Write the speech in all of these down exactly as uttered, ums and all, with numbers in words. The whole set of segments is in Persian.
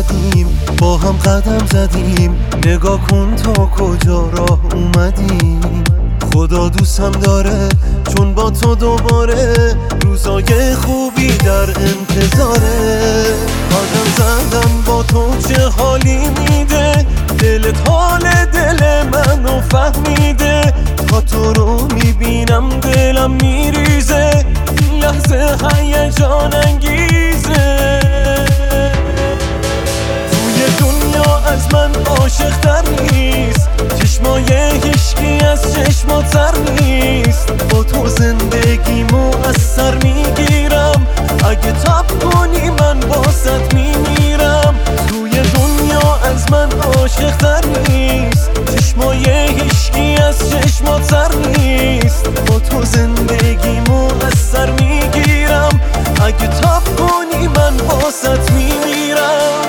اومدیم با هم قدم زدیم، نگاه کن تا کجا راه اومدیم. خدا دوستم داره چون با تو دوباره روزای خوبی در انتظاره. قدم زدم با تو چه حالی میده، دلت حال دل منو فهمیده. تا تو رو میبینم دلم میریزه، این لحظه هیجان انگیزه. توی دنیا از من عاشق تر نیست، چشمای هیچکی از چشمات تر نیست. با تو زندگیمو از سر میگیرم، اگه تب کنی من باست میمیرم. توی دنیا از من عاشق تر نیست، چشمای هیچکی از چشمات تر نیست. با تو زندگیمو از سر میگیرم، اگه تب کنی من باست میمیرم.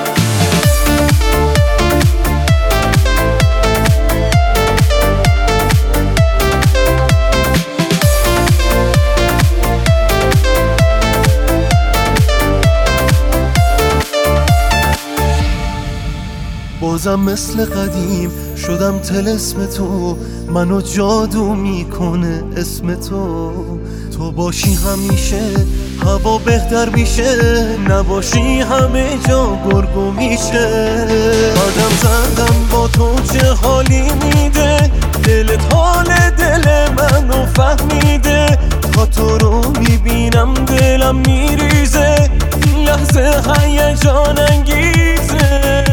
بازم مثل قدیم شدم طلسم تو، منو جادو میکنه اسم تو. تو باشی همیشه هوا بهتر میشه، نباشی همه جا گرگو میشه. قدم زدم با تو چه حالی میده، دلت حال دل منو فهمیده. تا تو رو میبینم دلم میریزه، این لحظه هیجان انگیزه.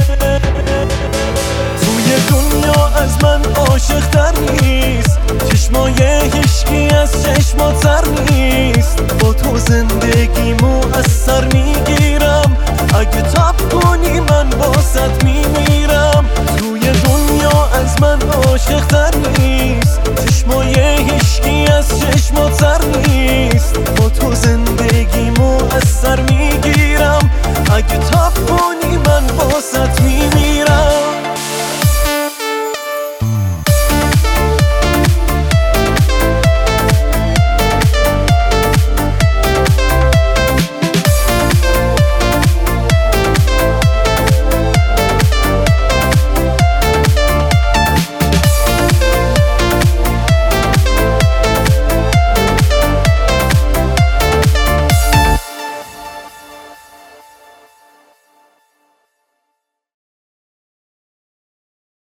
توی دنیا از من عاشق تر نیست، چشمای هیچکی از چشمات تر نیست. با تو زندگیمو از سر میگیرم، اگه تب کنی من باست میمیرم. توی دنیا از من عاشق تر نیست،